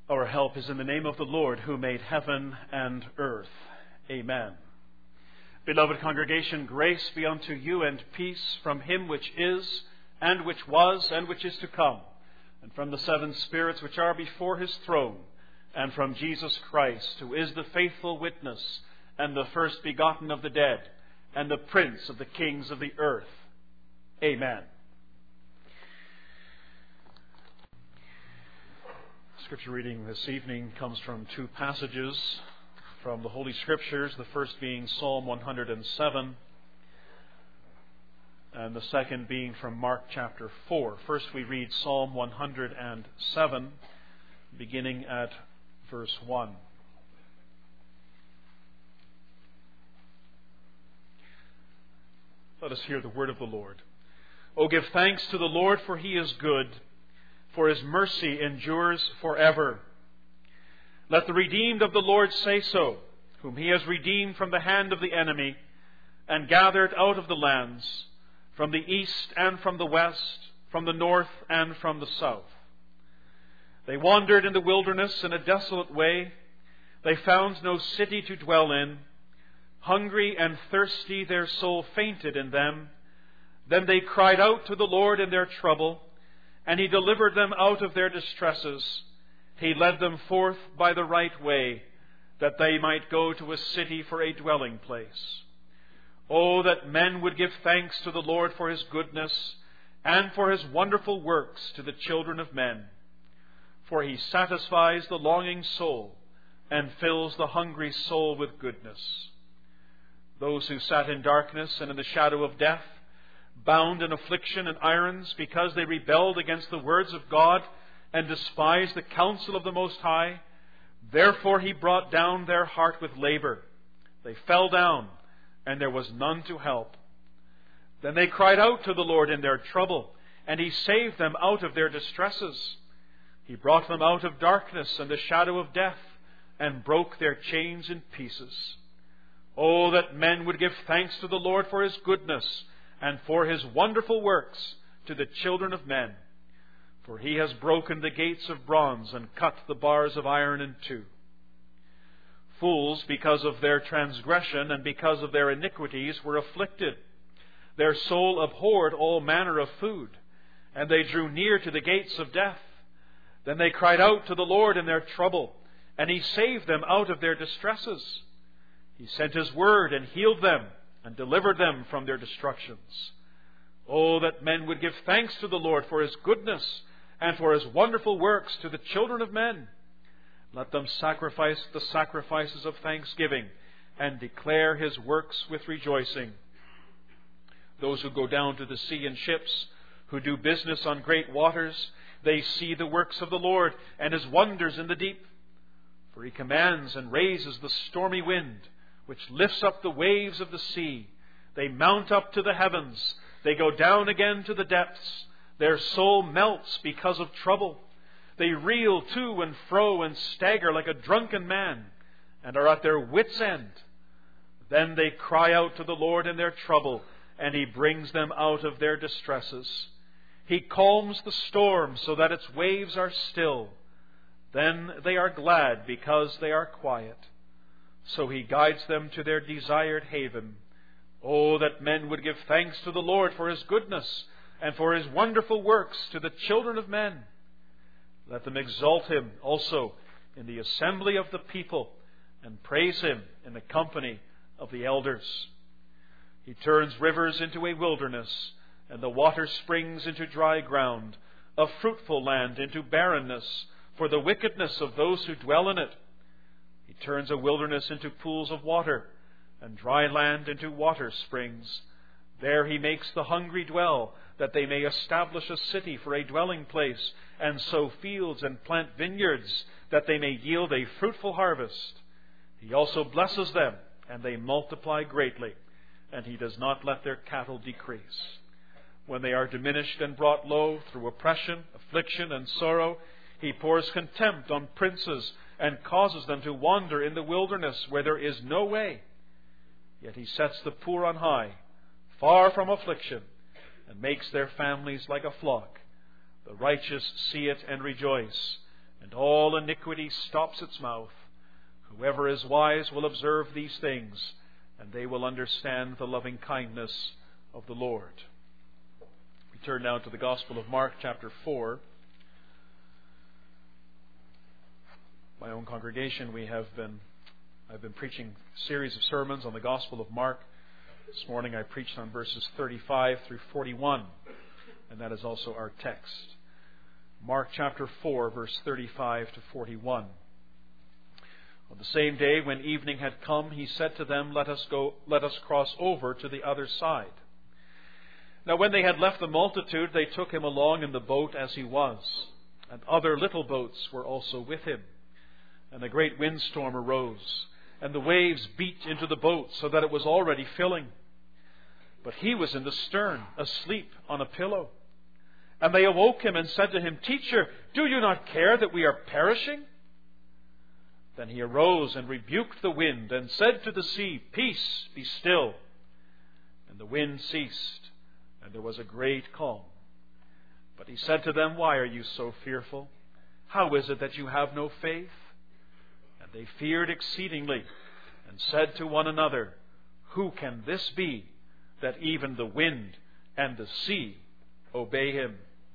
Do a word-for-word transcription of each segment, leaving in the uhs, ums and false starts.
Our help is in the name of the Lord, who made heaven and earth. Amen. Beloved congregation, grace be unto you and peace from him which is, and which was, and which is to come, and from the seven spirits which are before his throne, and from Jesus Christ, who is the faithful witness, and the first begotten of the dead, and the prince of the kings of the earth. Amen. Scripture reading this evening comes from two passages from the Holy Scriptures, the first being Psalm one hundred seven, and the second being from Mark chapter four. First we read Psalm one hundred seven, beginning at verse one. Let us hear the word of the Lord. O give thanks to the Lord, for he is good, for his mercy endures forever. Let the redeemed of the Lord say so, whom he has redeemed from the hand of the enemy, and gathered out of the lands, from the east and from the west, from the north and from the south. They wandered in the wilderness in a desolate way. They found no city to dwell in. Hungry and thirsty, their soul fainted in them. Then they cried out to the Lord in their trouble, and he delivered them out of their distresses. He led them forth by the right way, that they might go to a city for a dwelling place. Oh, that men would give thanks to the Lord for his goodness, and for his wonderful works to the children of men. For he satisfies the longing soul, and fills the hungry soul with goodness. Those who sat in darkness and in the shadow of death, bound in affliction and irons, because they rebelled against the words of God and despised the counsel of the Most High, therefore he brought down their heart with labor. They fell down, and there was none to help. Then they cried out to the Lord in their trouble, and he saved them out of their distresses. He brought them out of darkness and the shadow of death, and broke their chains in pieces. Oh, that men would give thanks to the Lord for his goodness, and for his wonderful works to the children of men. For he has broken the gates of bronze and cut the bars of iron in two. Fools, because of their transgression and because of their iniquities, were afflicted. Their soul abhorred all manner of food, and they drew near to the gates of death. Then they cried out to the Lord in their trouble, and he saved them out of their distresses. He sent his word and healed them, and delivered them from their destructions. Oh, that men would give thanks to the Lord for his goodness, and for his wonderful works to the children of men. Let them sacrifice the sacrifices of thanksgiving, and declare his works with rejoicing. Those who go down to the sea in ships, who do business on great waters, they see the works of the Lord, and his wonders in the deep. For he commands and raises the stormy wind, which lifts up the waves of the sea. They mount up to the heavens. They go down again to the depths. Their soul melts because of trouble. They reel to and fro and stagger like a drunken man, and are at their wits' end. Then they cry out to the Lord in their trouble, and he brings them out of their distresses. He calms the storm so that its waves are still. Then they are glad because they are quiet. So he guides them to their desired haven. Oh, that men would give thanks to the Lord for his goodness, and for his wonderful works to the children of men. Let them exalt him also in the assembly of the people, and praise him in the company of the elders. He turns rivers into a wilderness, and the water springs into dry ground, a fruitful land into barrenness, for the wickedness of those who dwell in it. He turns a wilderness into pools of water, and dry land into water springs. There he makes the hungry dwell, that they may establish a city for a dwelling place, and sow fields and plant vineyards, that they may yield a fruitful harvest. He also blesses them, and they multiply greatly, and he does not let their cattle decrease. When they are diminished and brought low through oppression, affliction, and sorrow, he pours contempt on princes, and causes them to wander in the wilderness where there is no way. Yet he sets the poor on high, far from affliction, and makes their families like a flock. The righteous see it and rejoice, and all iniquity stops its mouth. Whoever is wise will observe these things, and they will understand the loving kindness of the Lord. We turn now to the Gospel of Mark, chapter four. My own congregation, we have been, I've been preaching a series of sermons on the Gospel of Mark. This morning I preached on verses thirty-five through forty-one, and that is also our text. Mark chapter four, verse thirty-five to forty-one. On the same day, when evening had come, he said to them, Let us go, let us cross over to the other side. Now when they had left the multitude, they took him along in the boat as he was, and other little boats were also with him. And a great windstorm arose, and the waves beat into the boat, so that it was already filling. But he was in the stern, asleep on a pillow. And they awoke him and said to him, Teacher, do you not care that we are perishing? Then he arose and rebuked the wind and said to the sea, Peace, be still. And the wind ceased, and there was a great calm. But he said to them, Why are you so fearful? How is it that you have no faith? And they feared exceedingly and said to one another, Who can this be, that even the wind and the sea obey him?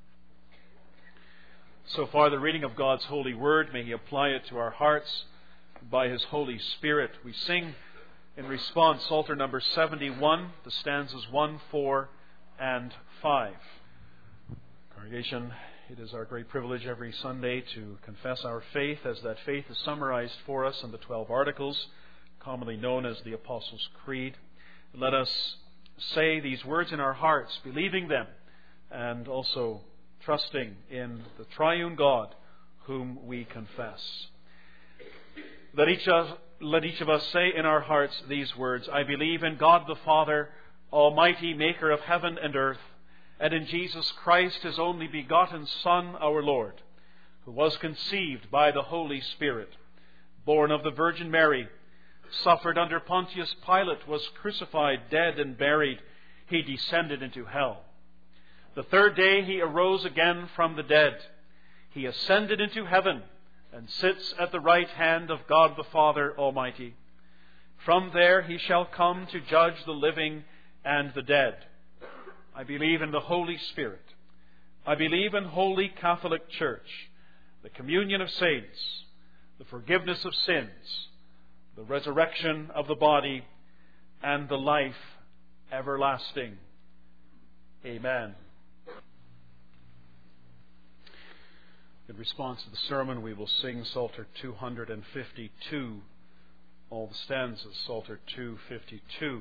So far, the reading of God's holy word, may He apply it to our hearts by His Holy Spirit. We sing in response Psalter number seventy-one, the stanzas one, four, and five. Congregation, it is our great privilege every Sunday to confess our faith, as that faith is summarized for us in the twelve articles, commonly known as the Apostles' Creed. Let us say these words in our hearts, believing them, and also trusting in the triune God whom we confess. Let each of, let each of us say in our hearts these words, I believe in God the Father, Almighty, maker of heaven and earth, and in Jesus Christ, His only begotten Son, our Lord, who was conceived by the Holy Spirit, born of the Virgin Mary, suffered under Pontius Pilate, was crucified, dead, and buried. He descended into hell. The third day He arose again from the dead. He ascended into heaven and sits at the right hand of God the Father Almighty. From there He shall come to judge the living and the dead. I believe in the Holy Spirit. I believe in Holy Catholic Church, the communion of saints, the forgiveness of sins, the resurrection of the body, and the life everlasting. Amen. In response to the sermon, we will sing Psalter two hundred fifty-two, all the stanzas, Psalter two fifty-two.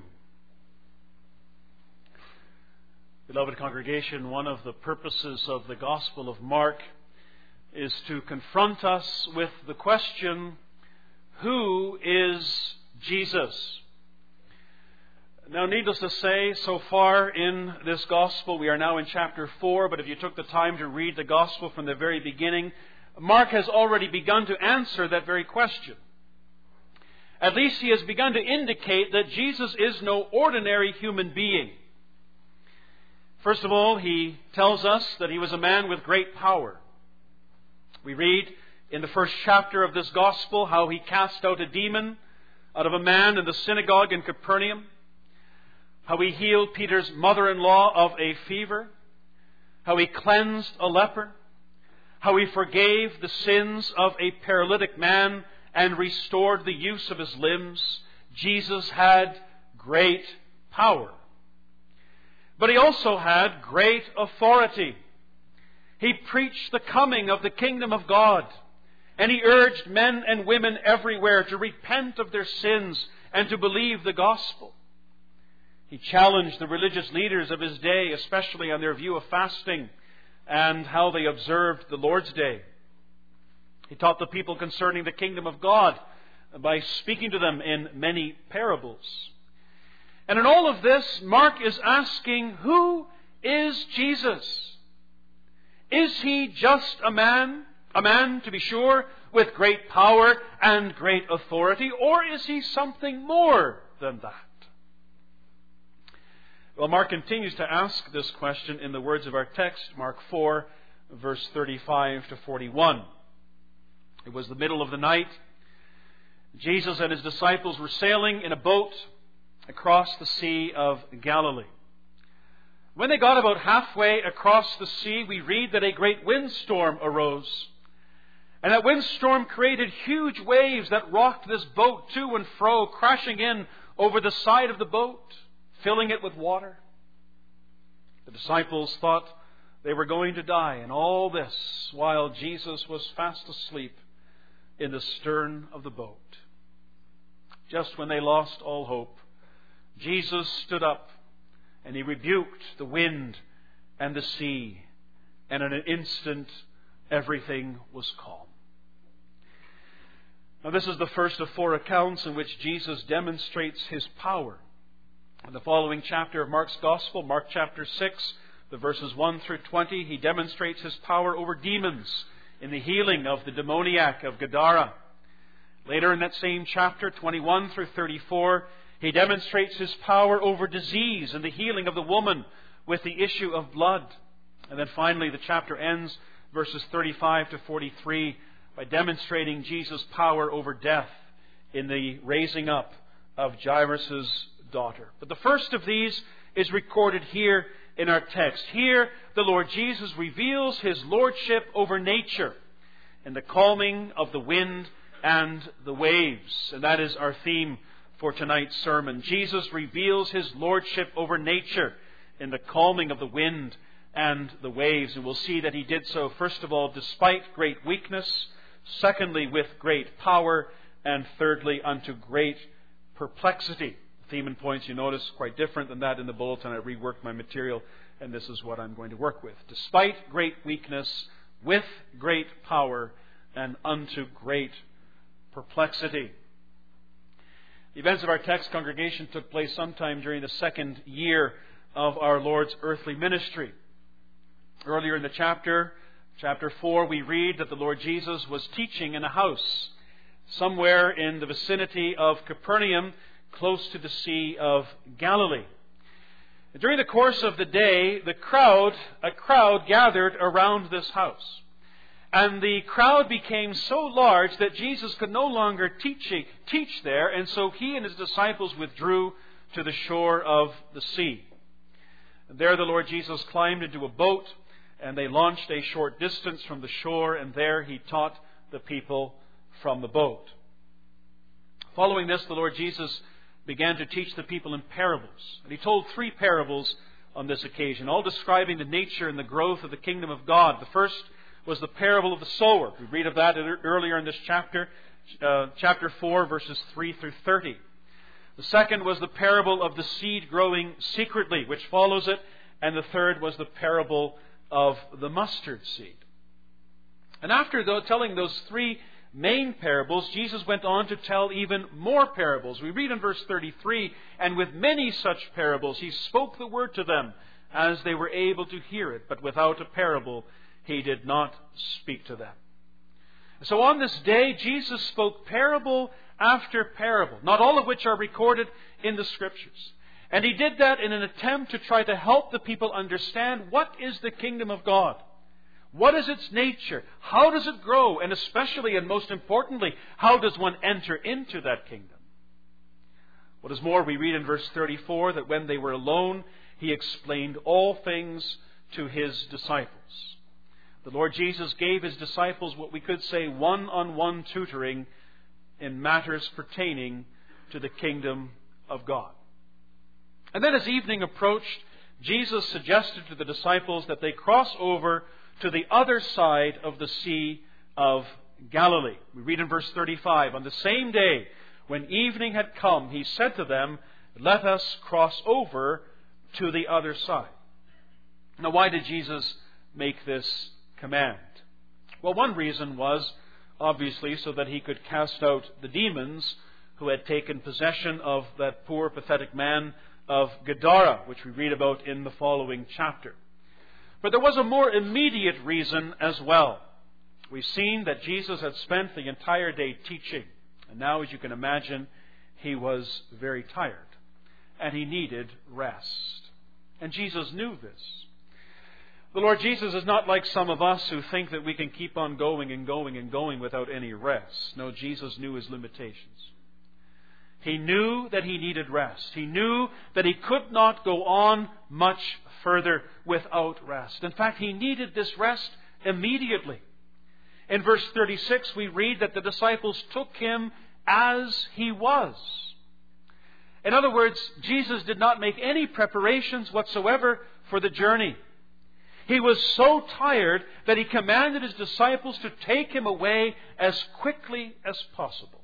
Beloved congregation, one of the purposes of the Gospel of Mark is to confront us with the question, who is Jesus? Now, needless to say, so far in this Gospel, we are now in chapter four, but if you took the time to read the Gospel from the very beginning, Mark has already begun to answer that very question. At least he has begun to indicate that Jesus is no ordinary human being. First of all, he tells us that he was a man with great power. We read in the first chapter of this Gospel how he cast out a demon out of a man in the synagogue in Capernaum, how he healed Peter's mother-in-law of a fever, how he cleansed a leper, how he forgave the sins of a paralytic man and restored the use of his limbs. Jesus had great power. But he also had great authority. He preached the coming of the kingdom of God, and he urged men and women everywhere to repent of their sins and to believe the gospel. He challenged the religious leaders of his day, especially on their view of fasting and how they observed the Lord's Day. He taught the people concerning the kingdom of God by speaking to them in many parables. And in all of this, Mark is asking, who is Jesus? Is he just a man? A man, to be sure, with great power and great authority? Or is he something more than that? Well, Mark continues to ask this question in the words of our text, Mark four, verse thirty-five to forty-one. It was the middle of the night. Jesus and his disciples were sailing in a boat across the Sea of Galilee. When they got about halfway across the sea, we read that a great windstorm arose. And that windstorm created huge waves that rocked this boat to and fro, crashing in over the side of the boat, filling it with water. The disciples thought they were going to die, and all this while Jesus was fast asleep in the stern of the boat. Just when they lost all hope, Jesus stood up and he rebuked the wind and the sea, and in an instant everything was calm. Now, this is the first of four accounts in which Jesus demonstrates his power. In the following chapter of Mark's Gospel, Mark chapter six, the verses one through twenty, he demonstrates his power over demons in the healing of the demoniac of Gadara. Later in that same chapter, twenty-one through thirty-four, he demonstrates his power over disease and the healing of the woman with the issue of blood. And then finally, the chapter ends, verses thirty-five to forty-three, by demonstrating Jesus' power over death in the raising up of Jairus' daughter. But the first of these is recorded here in our text. Here, the Lord Jesus reveals his lordship over nature in the calming of the wind and the waves. And that is our theme for tonight's sermon. Jesus reveals his lordship over nature in the calming of the wind and the waves. And we'll see that he did so, first of all, despite great weakness, secondly, with great power, and thirdly, unto great perplexity. Theme and points, you notice, quite different than that in the bulletin. I reworked my material, and this is what I'm going to work with. Despite great weakness, with great power, and unto great perplexity. The events of our text, congregation, took place sometime during the second year of our Lord's earthly ministry. Earlier in the chapter, chapter four, we read that the Lord Jesus was teaching in a house somewhere in the vicinity of Capernaum, close to the Sea of Galilee. During the course of the day, the crowd, a crowd gathered around this house. And the crowd became so large that Jesus could no longer teach, teach there, and so he and his disciples withdrew to the shore of the sea. And there the Lord Jesus climbed into a boat, and they launched a short distance from the shore, and there he taught the people from the boat. Following this, the Lord Jesus began to teach the people in parables. And he told three parables on this occasion, all describing the nature and the growth of the kingdom of God. The first was the parable of the sower. We read of that earlier in this chapter, uh, chapter four, verses three through thirty. The second was the parable of the seed growing secretly, which follows it. And the third was the parable of the mustard seed. And after though, telling those three main parables, Jesus went on to tell even more parables. We read in verse thirty-three, and with many such parables he spoke the word to them as they were able to hear it, but without a parable he did not speak to them. So on this day, Jesus spoke parable after parable, not all of which are recorded in the Scriptures. And he did that in an attempt to try to help the people understand what is the kingdom of God. What is its nature? How does it grow? And especially and most importantly, how does one enter into that kingdom? What is more, we read in verse thirty-four that when they were alone, he explained all things to his disciples. The Lord Jesus gave his disciples what we could say one-on-one tutoring in matters pertaining to the kingdom of God. And then as evening approached, Jesus suggested to the disciples that they cross over to the other side of the Sea of Galilee. We read in verse thirty-five, on the same day when evening had come, he said to them, let us cross over to the other side. Now, why did Jesus make this command? Well, one reason was, obviously, so that he could cast out the demons who had taken possession of that poor, pathetic man of Gadara, which we read about in the following chapter. But there was a more immediate reason as well. We've seen that Jesus had spent the entire day teaching. And now, as you can imagine, he was very tired. And he needed rest. And Jesus knew this. The Lord Jesus is not like some of us who think that we can keep on going and going and going without any rest. No, Jesus knew His limitations. He knew that He needed rest. He knew that He could not go on much further without rest. In fact, He needed this rest immediately. In verse thirty-six, we read that the disciples took Him as He was. In other words, Jesus did not make any preparations whatsoever for the journey. He was so tired that He commanded His disciples to take Him away as quickly as possible.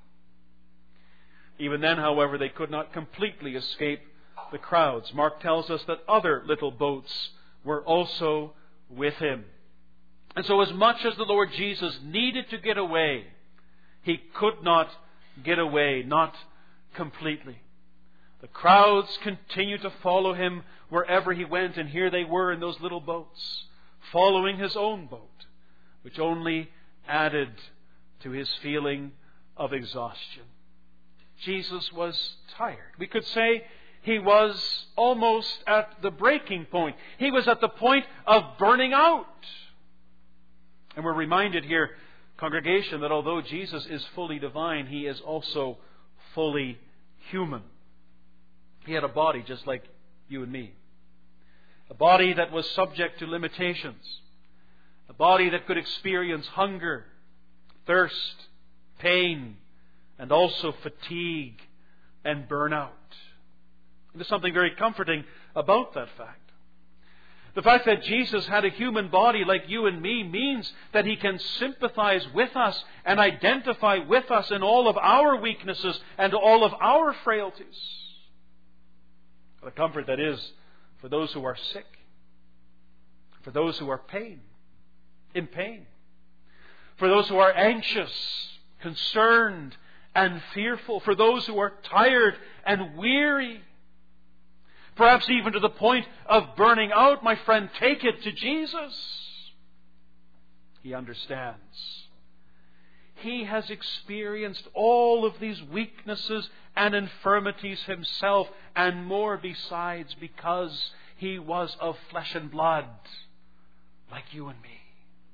Even then, however, they could not completely escape the crowds. Mark tells us that other little boats were also with Him. And so as much as the Lord Jesus needed to get away, He could not get away, not completely. The crowds continued to follow Him wherever He went, and here they were in those little boats, following His own boat, which only added to His feeling of exhaustion. Jesus was tired. We could say He was almost at the breaking point. He was at the point of burning out. And we're reminded here, congregation, that although Jesus is fully divine, He is also fully human. He had a body just like you and me. A body that was subject to limitations. A body that could experience hunger, thirst, pain, and also fatigue and burnout. There's something very comforting about that fact. The fact that Jesus had a human body like you and me means that He can sympathize with us and identify with us in all of our weaknesses and all of our frailties. What a comfort that is for those who are sick, for those who are pain, in pain, for those who are anxious, concerned, and fearful, for those who are tired and weary, perhaps even to the point of burning out. My friend, take it to Jesus. He understands. He has experienced all of these weaknesses and infirmities Himself, and more besides, because He was of flesh and blood, like you and me.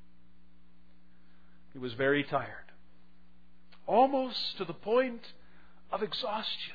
He was very tired, almost to the point of exhaustion.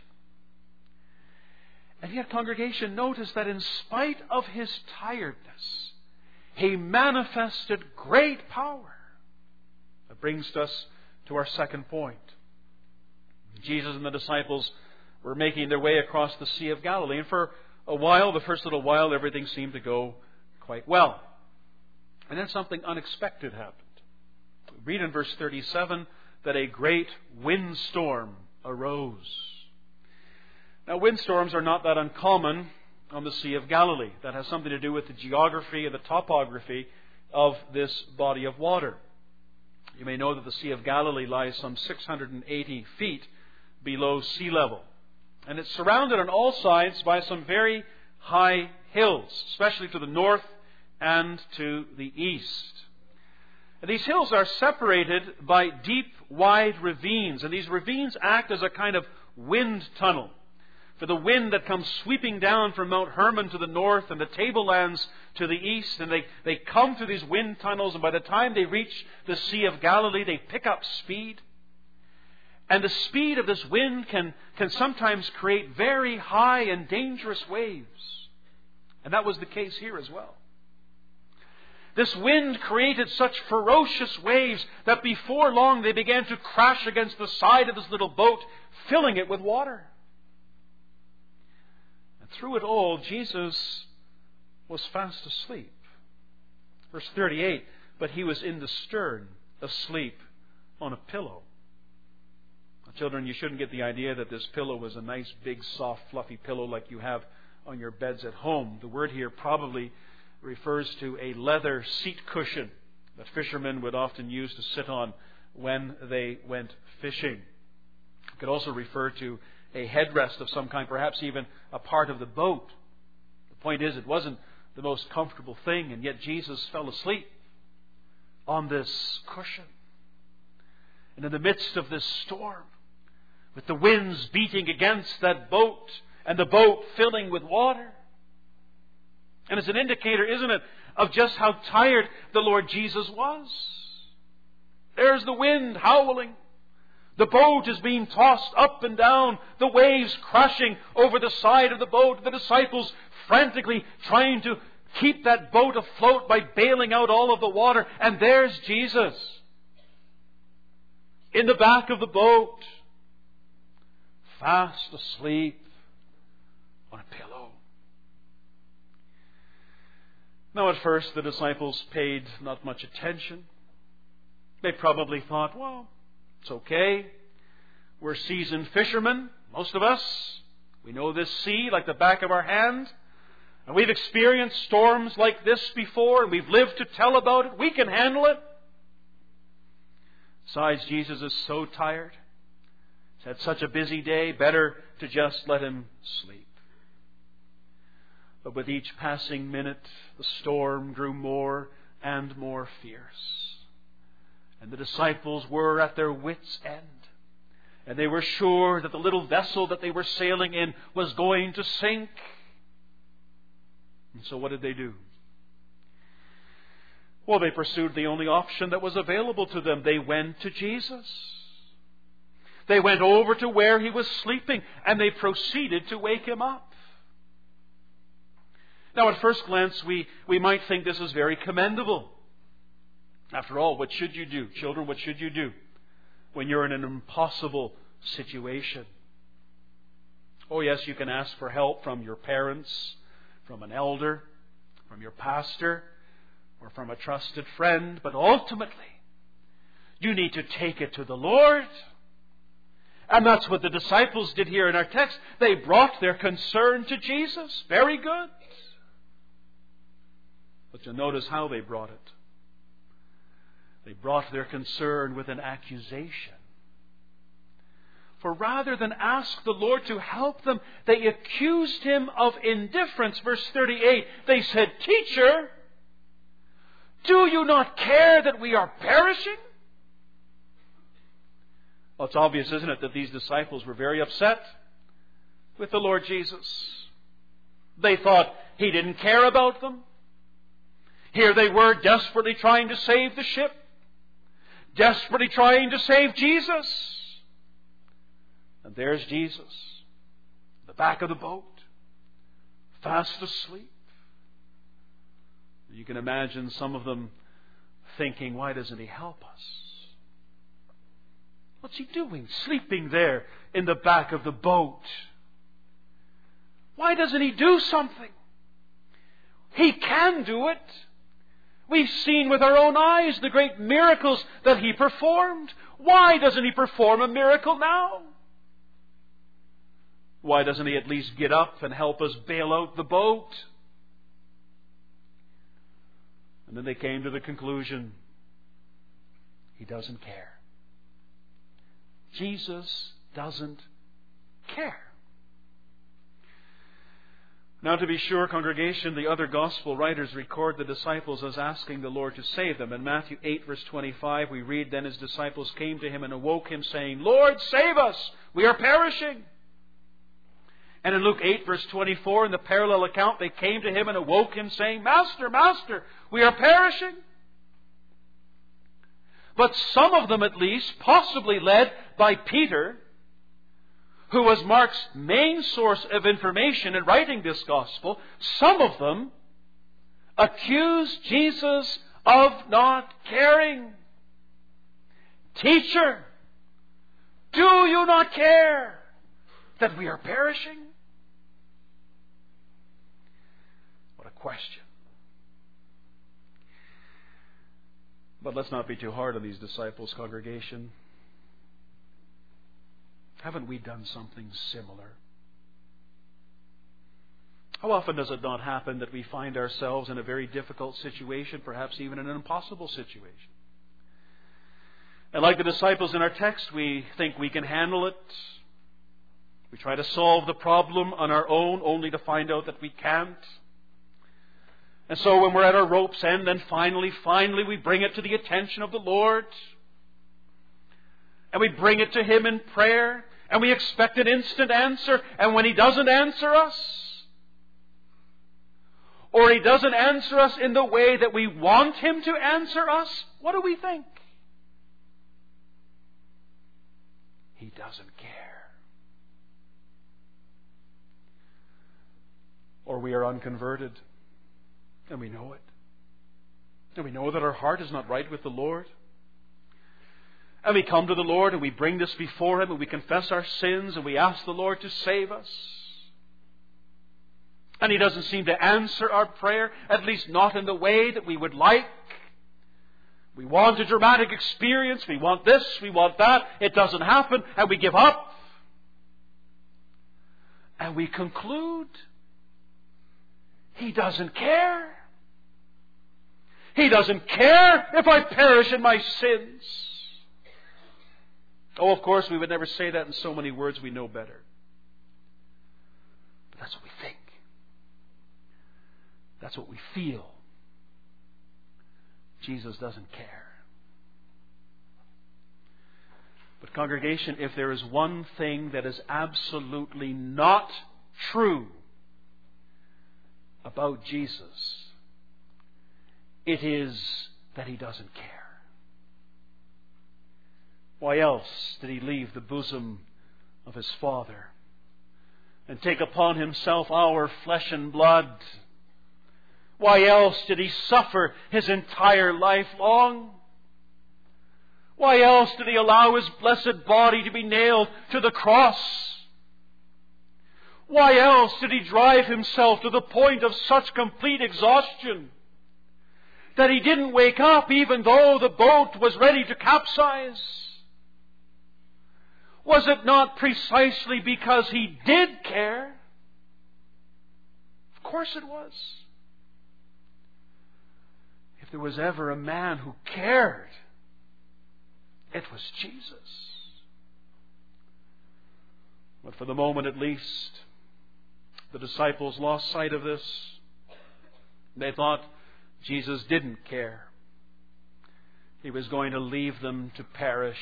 And yet, congregation, notice that in spite of His tiredness, He manifested great power. That brings us to our second point. Jesus and the disciples were making their way across the Sea of Galilee. And for a while, the first little while, everything seemed to go quite well. And then something unexpected happened. We read in verse thirty-seven that a great windstorm arose. Now, windstorms are not that uncommon on the Sea of Galilee. That has something to do with the geography and the topography of this body of water. You may know that the Sea of Galilee lies some six hundred eighty feet below sea level. And it's surrounded on all sides by some very high hills, especially to the north and to the east. And these hills are separated by deep, wide ravines. And these ravines act as a kind of wind tunnel for the wind that comes sweeping down from Mount Hermon to the north and the tablelands to the east. And they, they come through these wind tunnels, and by the time they reach the Sea of Galilee, they pick up speed. And the speed of this wind can, can sometimes create very high and dangerous waves. And that was the case here as well. This wind created such ferocious waves that before long they began to crash against the side of this little boat, filling it with water. And through it all, Jesus was fast asleep. Verse thirty-eight, but He was in the stern, asleep on a pillow. Now, children, you shouldn't get the idea that this pillow was a nice, big, soft, fluffy pillow like you have on your beds at home. The word here probably refers to a leather seat cushion that fishermen would often use to sit on when they went fishing. It could also refer to a headrest of some kind, perhaps even a part of the boat. The point is, it wasn't the most comfortable thing, and yet Jesus fell asleep on this cushion. And in the midst of this storm, with the winds beating against that boat and the boat filling with water. And it's an indicator, isn't it, of just how tired the Lord Jesus was. There's the wind howling. The boat is being tossed up and down, the waves crashing over the side of the boat, the disciples frantically trying to keep that boat afloat by bailing out all of the water. And there's Jesus in the back of the boat, fast asleep on a pillow. Now at first the disciples paid not much attention. They probably thought, well, it's okay. We're seasoned fishermen, most of us. We know this sea like the back of our hand. And we've experienced storms like this before, and we've lived to tell about it. We can handle it. Besides, Jesus is so tired. He's had such a busy day. Better to just let him sleep. But with each passing minute, the storm grew more and more fierce. And the disciples were at their wits' end. And they were sure that the little vessel that they were sailing in was going to sink. And so what did they do? Well, they pursued the only option that was available to them. They went to Jesus. They went over to where he was sleeping, and they proceeded to wake him up. Now, at first glance, we, we might think this is very commendable. After all, what should you do? Children, what should you do when you're in an impossible situation? Oh, yes, you can ask for help from your parents, from an elder, from your pastor, or from a trusted friend. But ultimately, you need to take it to the Lord. And that's what the disciples did here in our text. They brought their concern to Jesus. Very good. But you'll notice how they brought it. They brought their concern with an accusation. For rather than ask the Lord to help them, they accused him of indifference. Verse thirty-eight, they said, "Teacher, do you not care that we are perishing?" Well, it's obvious, isn't it, that these disciples were very upset with the Lord Jesus. They thought he didn't care about them. Here they were desperately trying to save the ship, desperately trying to save Jesus. And there's Jesus, in the back of the boat, fast asleep. You can imagine some of them thinking, why doesn't he help us? What's he doing, sleeping there in the back of the boat? Why doesn't he do something? He can do it. We've seen with our own eyes the great miracles that he performed. Why doesn't he perform a miracle now? Why doesn't he at least get up and help us bail out the boat? And then they came to the conclusion, he doesn't care. Jesus doesn't care. Now, to be sure, congregation, the other gospel writers record the disciples as asking the Lord to save them. In Matthew eight, verse twenty-five, we read, "Then his disciples came to him and awoke him, saying, 'Lord, save us! We are perishing!' And in Luke eight, verse twenty-four, in the parallel account, they came to him and awoke him, saying, 'Master, Master, we are perishing!' But some of them, at least, possibly led by Peter, who was Mark's main source of information in writing this gospel, some of them accused Jesus of not caring. 'Teacher, do you not care that we are perishing?'" What a question. But let's not be too hard on these disciples, congregation. Haven't we done something similar? How often does it not happen that we find ourselves in a very difficult situation, perhaps even in an impossible situation? And like the disciples in our text, we think we can handle it. We try to solve the problem on our own, only to find out that we can't. And so when we're at our rope's end, then finally, finally we bring it to the attention of the Lord. And we bring it to him in prayer. And we expect an instant answer. And when he doesn't answer us, or He doesn't answer us in the way that we want Him to answer us, what do we think? He doesn't care. Or we are unconverted, and we know it. And we know that our heart is not right with the Lord. And we come to the Lord and we bring this before Him and we confess our sins and we ask the Lord to save us. And He doesn't seem to answer our prayer, at least not in the way that we would like. We want a dramatic experience. We want this, we want that. It doesn't happen, and we give up. And we conclude He doesn't care. He doesn't care if I perish in my sins. Oh, of course, we would never say that in so many words. We know better. But that's what we think. That's what we feel. Jesus doesn't care. But congregation, if there is one thing that is absolutely not true about Jesus, it is that He doesn't care. Why else did He leave the bosom of His Father and take upon Himself our flesh and blood? Why else did He suffer His entire life long? Why else did He allow His blessed body to be nailed to the cross? Why else did He drive Himself to the point of such complete exhaustion that He didn't wake up even though the boat was ready to capsize? Was it not precisely because He did care? Of course it was. If there was ever a man who cared, it was Jesus. But for the moment at least, the disciples lost sight of this. They thought Jesus didn't care. He was going to leave them to perish.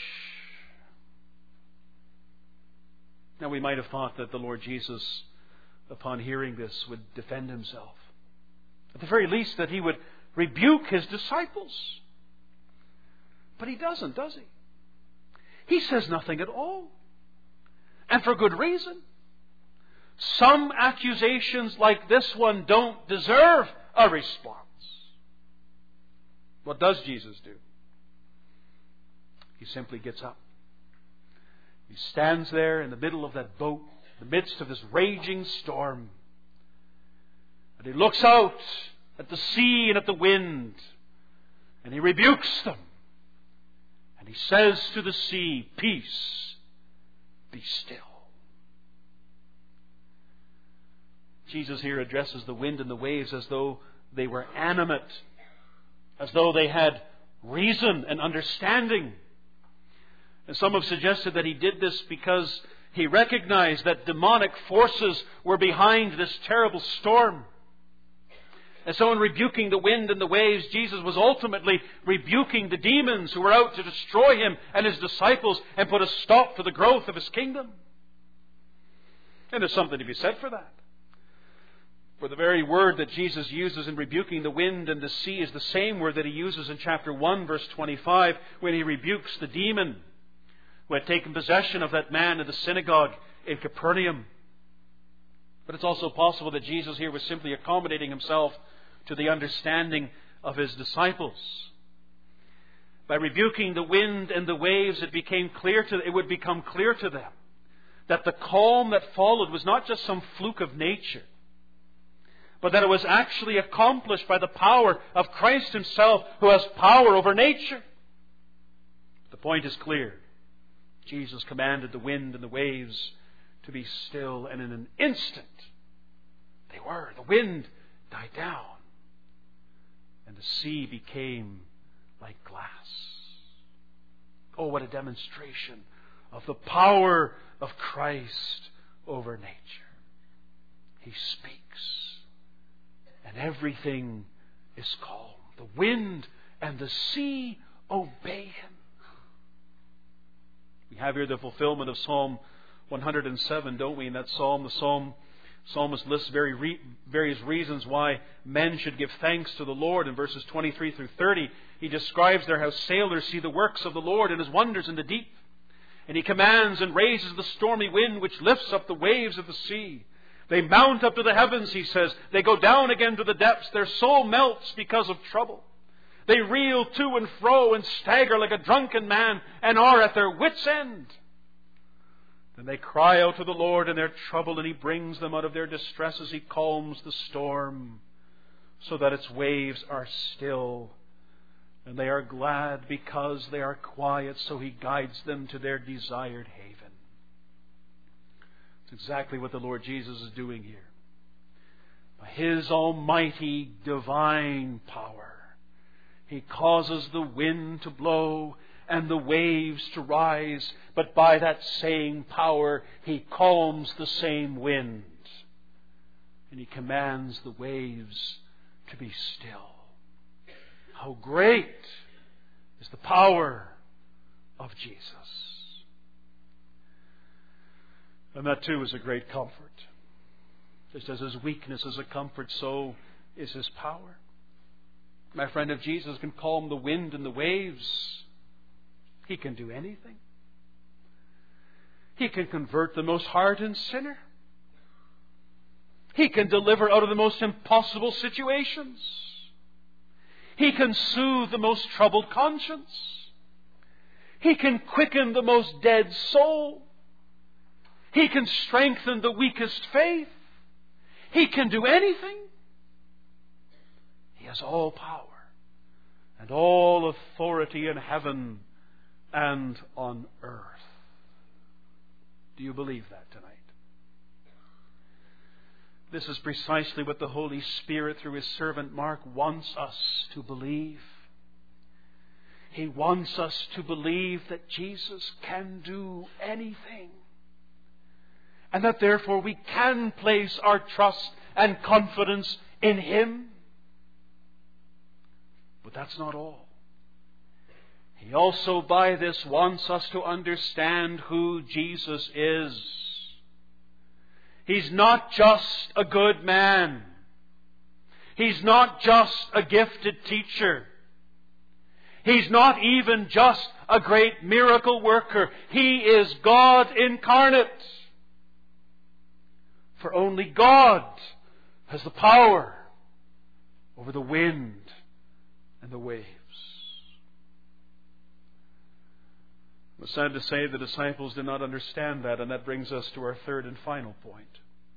Now we might have thought that the Lord Jesus, upon hearing this, would defend Himself. At the very least, that He would rebuke His disciples. But He doesn't, does He? He says nothing at all. And for good reason. Some accusations like this one don't deserve a response. What does Jesus do? He simply gets up. He stands there in the middle of that boat, in the midst of this raging storm. And He looks out at the sea and at the wind. And He rebukes them. And He says to the sea, "Peace, be still." Jesus here addresses the wind and the waves as though they were animate, as though they had reason and understanding. And some have suggested that He did this because He recognized that demonic forces were behind this terrible storm. And so in rebuking the wind and the waves, Jesus was ultimately rebuking the demons who were out to destroy Him and His disciples and put a stop to the growth of His kingdom. And there's something to be said for that. For the very word that Jesus uses in rebuking the wind and the sea is the same word that He uses in chapter one, verse twenty-five, when He rebukes the demon who had taken possession of that man in the synagogue in Capernaum. But it's also possible that Jesus here was simply accommodating Himself to the understanding of His disciples. By rebuking the wind and the waves, it became clear to it would become clear to them that the calm that followed was not just some fluke of nature, but that it was actually accomplished by the power of Christ Himself, who has power over nature. The point is clear. Jesus commanded the wind and the waves to be still, and in an instant they were. The wind died down, and the sea became like glass. Oh, what a demonstration of the power of Christ over nature. He speaks, and everything is calm. The wind and the sea obey Him. We have here the fulfillment of Psalm one hundred seven, don't we? In that psalm, the psalm Psalmist lists very re- various reasons why men should give thanks to the Lord. In verses twenty-three through thirty, he describes there how sailors see the works of the Lord and His wonders in the deep. And He commands and raises the stormy wind which lifts up the waves of the sea. They mount up to the heavens, he says. They go down again to the depths. Their soul melts because of trouble. They reel to and fro and stagger like a drunken man and are at their wits' end. Then they cry out to the Lord in their trouble, and He brings them out of their distress as He calms the storm so that its waves are still. And they are glad because they are quiet, so He guides them to their desired haven. It's exactly what the Lord Jesus is doing here. By His almighty divine power, He causes the wind to blow and the waves to rise, but by that same power He calms the same wind, and He commands the waves to be still. How great is the power of Jesus! And that too is a great comfort. Just as His weakness is a comfort, so is His power. My friend, if Jesus can calm the wind and the waves, He can do anything. He can convert the most hardened sinner. He can deliver out of the most impossible situations. He can soothe the most troubled conscience. He can quicken the most dead soul. He can strengthen the weakest faith. He can do anything. He has all power and all authority in heaven and on earth. Do you believe that tonight? This is precisely what the Holy Spirit, through His servant Mark, wants us to believe. He wants us to believe that Jesus can do anything, and that therefore we can place our trust and confidence in Him. But that's not all. He also, by this, wants us to understand who Jesus is. He's not just a good man. He's not just a gifted teacher. He's not even just a great miracle worker. He is God incarnate. For only God has the power over the wind and the waves. It's sad to say the disciples did not understand that, and that brings us to our third and final point.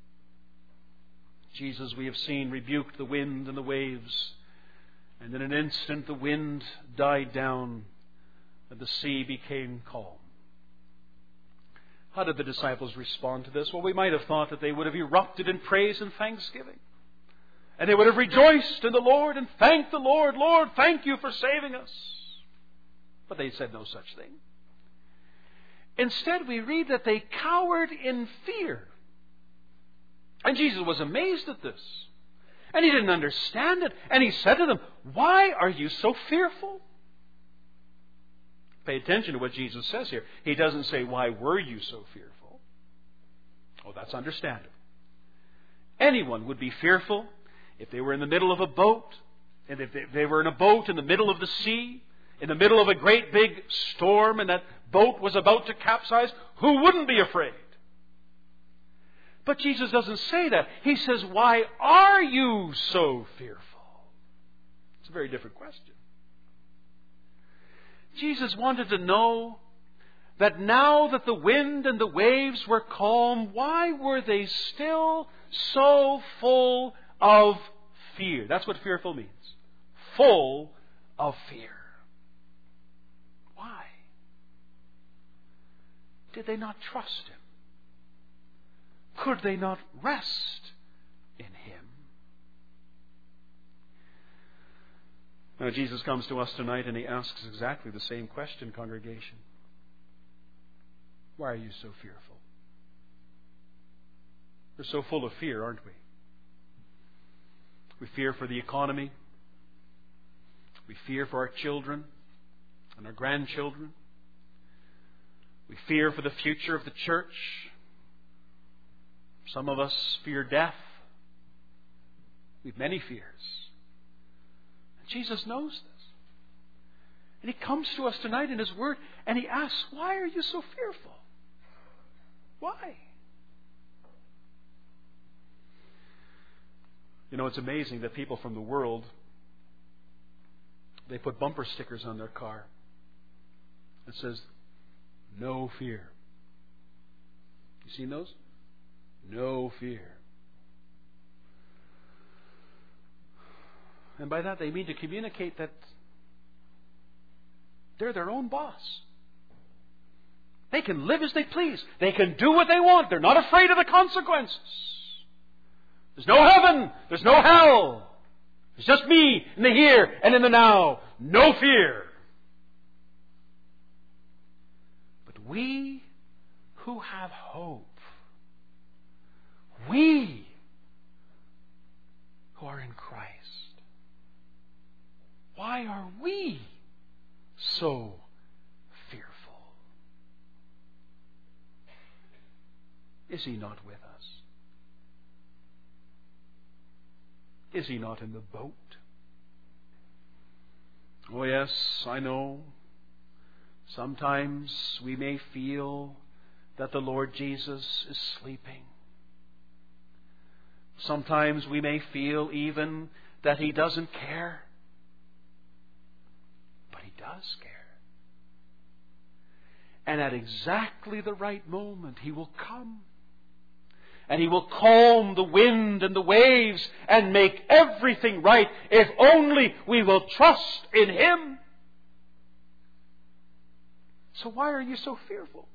Jesus, we have seen, rebuked the wind and the waves, and in an instant the wind died down and the sea became calm. How did the disciples respond to this? Well, we might have thought that they would have erupted in praise and thanksgiving, and they would have rejoiced in the Lord and thanked the Lord. Lord, thank You for saving us. But they said no such thing. Instead, we read that they cowered in fear. And Jesus was amazed at this. And He didn't understand it. And He said to them, "Why are you so fearful?" Pay attention to what Jesus says here. He doesn't say, "Why were you so fearful?" Oh, that's understandable. Anyone would be fearful if they were in the middle of a boat, and if they were in a boat in the middle of the sea, in the middle of a great big storm, and that boat was about to capsize. Who wouldn't be afraid? But Jesus doesn't say that. He says, "Why are you so fearful?" It's a very different question. Jesus wanted to know that now that the wind and the waves were calm, why were they still so full of fear? That's what fearful means. Full of fear. Why? Did they not trust Him? Could they not rest in Him? Now, Jesus comes to us tonight and He asks exactly the same question, congregation. Why are you so fearful? We're so full of fear, aren't we? We fear for the economy. We fear for our children and our grandchildren. We fear for the future of the church. Some of us fear death. We have many fears. And Jesus knows this. And He comes to us tonight in His Word and He asks, why are you so fearful? Why? You know, it's amazing that people from the world, they put bumper stickers on their car that says, no fear. You seen those? No fear. And by that they mean to communicate that they're their own boss. They can live as they please. They can do what they want. They're not afraid of the consequences. There's no heaven. There's no hell. It's just me in the here and in the now. No fear. But we who have hope, we who are in Christ, why are we so fearful? Is He not with us? Is He not in the boat? Oh yes, I know. Sometimes we may feel that the Lord Jesus is sleeping. Sometimes we may feel even that He doesn't care. But He does care. And at exactly the right moment, He will come. And He will calm the wind and the waves and make everything right if only we will trust in Him. So why are you so fearful?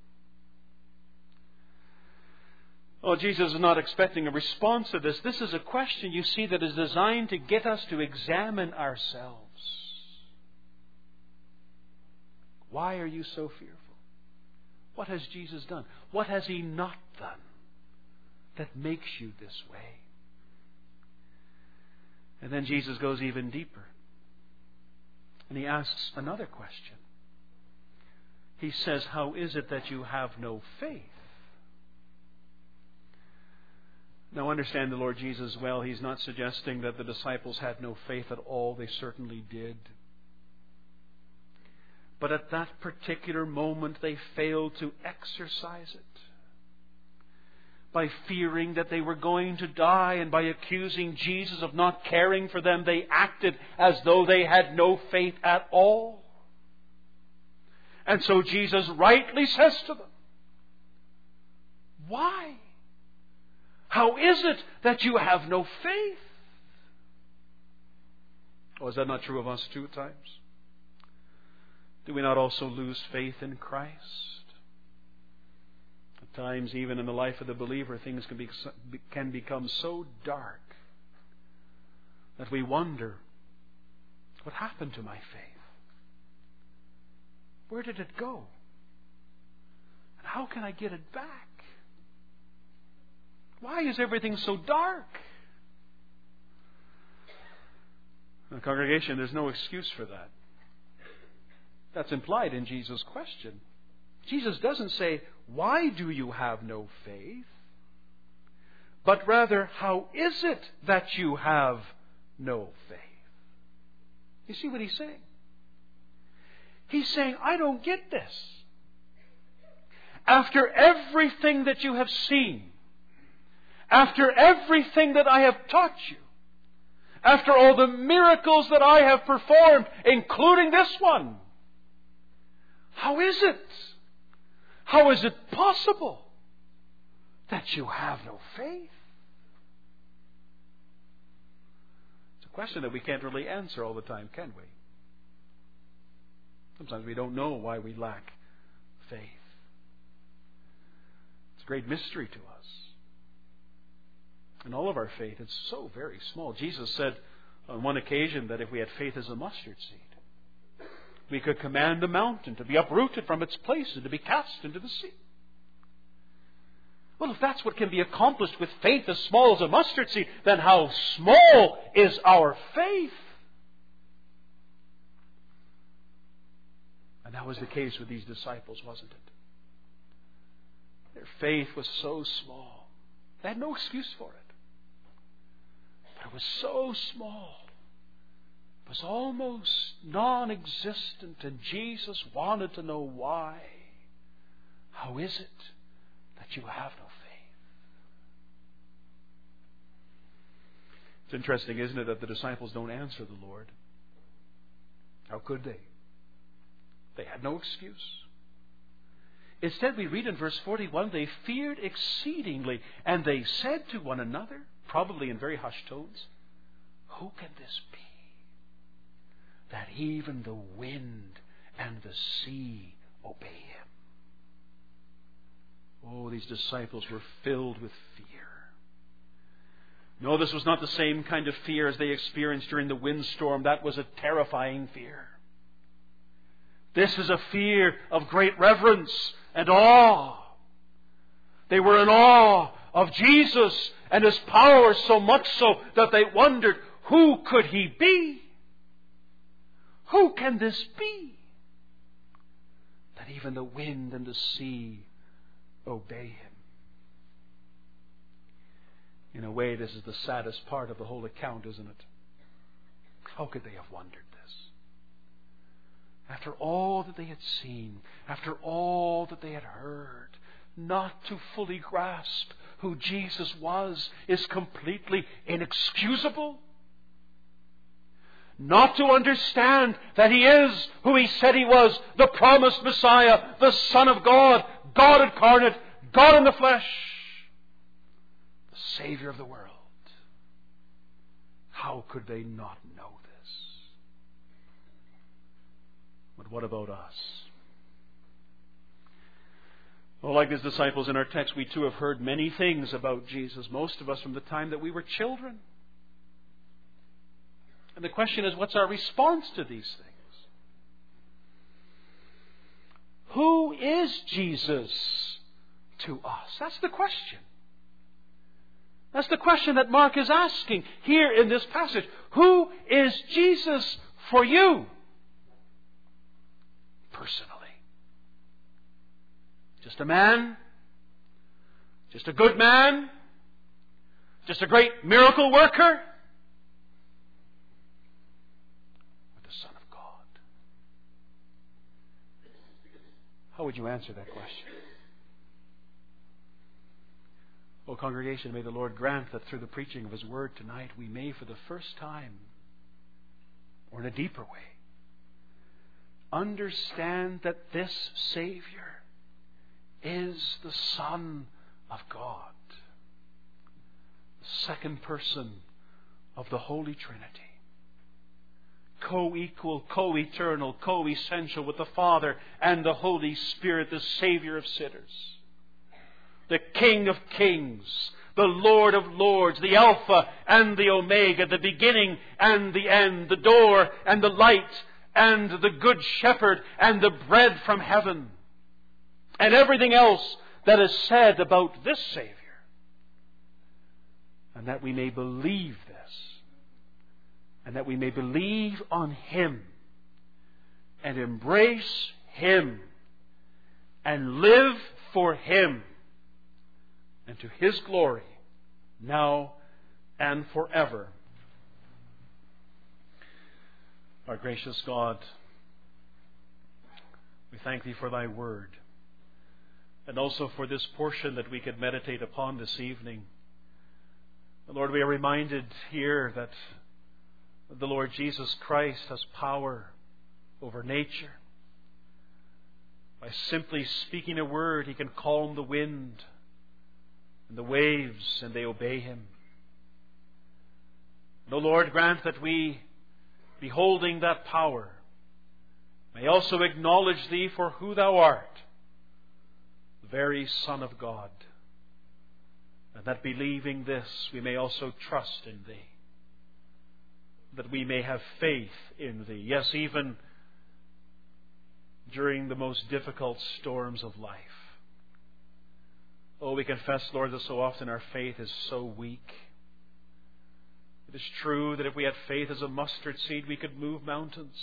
Oh, Jesus is not expecting a response to this. This is a question, you see, that is designed to get us to examine ourselves. Why are you so fearful? What has Jesus done? What has He not done that makes you this way? And then Jesus goes even deeper. And He asks another question. He says, how is it that you have no faith? Now understand the Lord Jesus well. He's not suggesting that the disciples had no faith at all. They certainly did. But at that particular moment they failed to exercise it. By fearing that they were going to die and by accusing Jesus of not caring for them, they acted as though they had no faith at all. And so Jesus rightly says to them, why? How is it that you have no faith? Oh, is that not true of us too at times? Do we not also lose faith in Christ? At times, even in the life of the believer, things can, be, can become so dark that we wonder, what happened to my faith? Where did it go? And how can I get it back? Why is everything so dark? In the congregation, there's no excuse for that. That's implied in Jesus' question. Jesus doesn't say, why do you have no faith? But rather, how is it that you have no faith? You see what He's saying? He's saying, I don't get this. After everything that you have seen, after everything that I have taught you, after all the miracles that I have performed, including this one, how is it? How is it possible that you have no faith? It's a question that we can't really answer all the time, can we? Sometimes we don't know why we lack faith. It's a great mystery to us. In all of our faith, it's so very small. Jesus said on one occasion that if we had faith as a mustard seed, we could command a mountain to be uprooted from its place and to be cast into the sea. Well, if that's what can be accomplished with faith as small as a mustard seed, then how small is our faith? And that was the case with these disciples, wasn't it? Their faith was so small. They had no excuse for it. But it was so small. It was almost non-existent, and Jesus wanted to know why. How is it that you have no faith? It's interesting, isn't it, that the disciples don't answer the Lord. How could they? They had no excuse. Instead, we read in verse forty-one, they feared exceedingly, and they said to one another, probably in very hushed tones, who can this be, that even the wind and the sea obey him? Oh, these disciples were filled with fear. No, this was not the same kind of fear as they experienced during the windstorm. That was a terrifying fear. This is a fear of great reverence and awe. They were in awe of Jesus and His power, so much so that they wondered, who could He be? Who can this be, that even the wind and the sea obey Him? In a way, this is the saddest part of the whole account, isn't it? How could they have wondered this? After all that they had seen, after all that they had heard, not to fully grasp who Jesus was is completely inexcusable. Not to understand that He is who He said He was, the promised Messiah, the Son of God, God incarnate, God in the flesh, the Savior of the world. How could they not know this? But what about us? Well, like these disciples in our text, we too have heard many things about Jesus, most of us from the time that we were children. And the question is, what's our response to these things? Who is Jesus to us? That's the question. That's the question that Mark is asking here in this passage. Who is Jesus for you? Personally. Just a man? Just a good man? Just a great miracle worker? Or the Son of God? How would you answer that question? Oh, congregation, may the Lord grant that through the preaching of His Word tonight we may for the first time, or in a deeper way, understand that this Savior is the Son of God, the second person of the Holy Trinity, co-equal, co-eternal, co-essential with the Father and the Holy Spirit, the Savior of sinners, the King of kings, the Lord of lords, the Alpha and the Omega, the beginning and the end, the door and the light and the good shepherd and the bread from heaven, and everything else that is said about this Savior. And that we may believe this, and that we may believe on Him and embrace Him and live for Him and to His glory now and forever. Our gracious God, we thank Thee for Thy Word, and also for this portion that we could meditate upon this evening. Lord, we are reminded here that the Lord Jesus Christ has power over nature. By simply speaking a word, He can calm the wind and the waves, and they obey Him. And, O Lord, grant that we, beholding that power, may also acknowledge Thee for who Thou art, the very Son of God. And that believing this, we may also trust in Thee. That we may have faith in Thee. Yes, even during the most difficult storms of life. Oh, we confess, Lord, that so often our faith is so weak. It is true that if we had faith as a mustard seed, we could move mountains.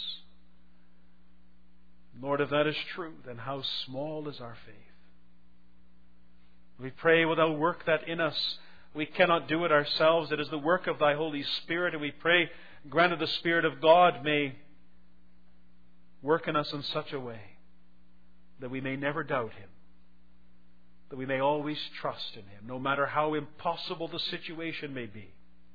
Lord, if that is true, then how small is our faith? We pray, will Thou work that in us, We cannot do it ourselves. It is the work of Thy Holy Spirit, and we pray, grant that the Spirit of God may work in us in such a way that we may never doubt Him, that we may always trust in Him, no matter how impossible the situation may be.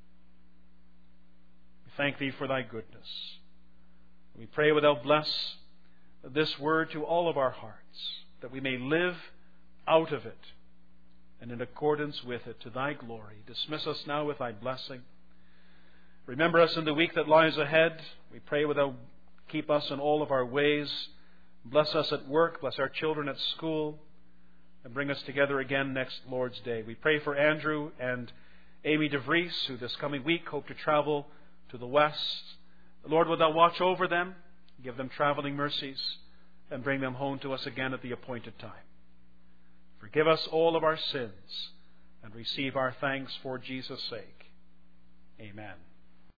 We thank Thee for Thy goodness. We pray that Thou bless this word to all of our hearts, that we may live out of it and in accordance with it to Thy glory. Dismiss us now with Thy blessing. Remember us in the week that lies ahead. We pray that Thou keep us in all of our ways. Bless us at work. Bless our children at school. And bring us together again next Lord's Day. We pray for Andrew and Amy DeVries, who this coming week hope to travel to the west. Lord, would Thou watch over them, give them traveling mercies, and bring them home to us again at the appointed time. Forgive us all of our sins and receive our thanks for Jesus' sake. Amen.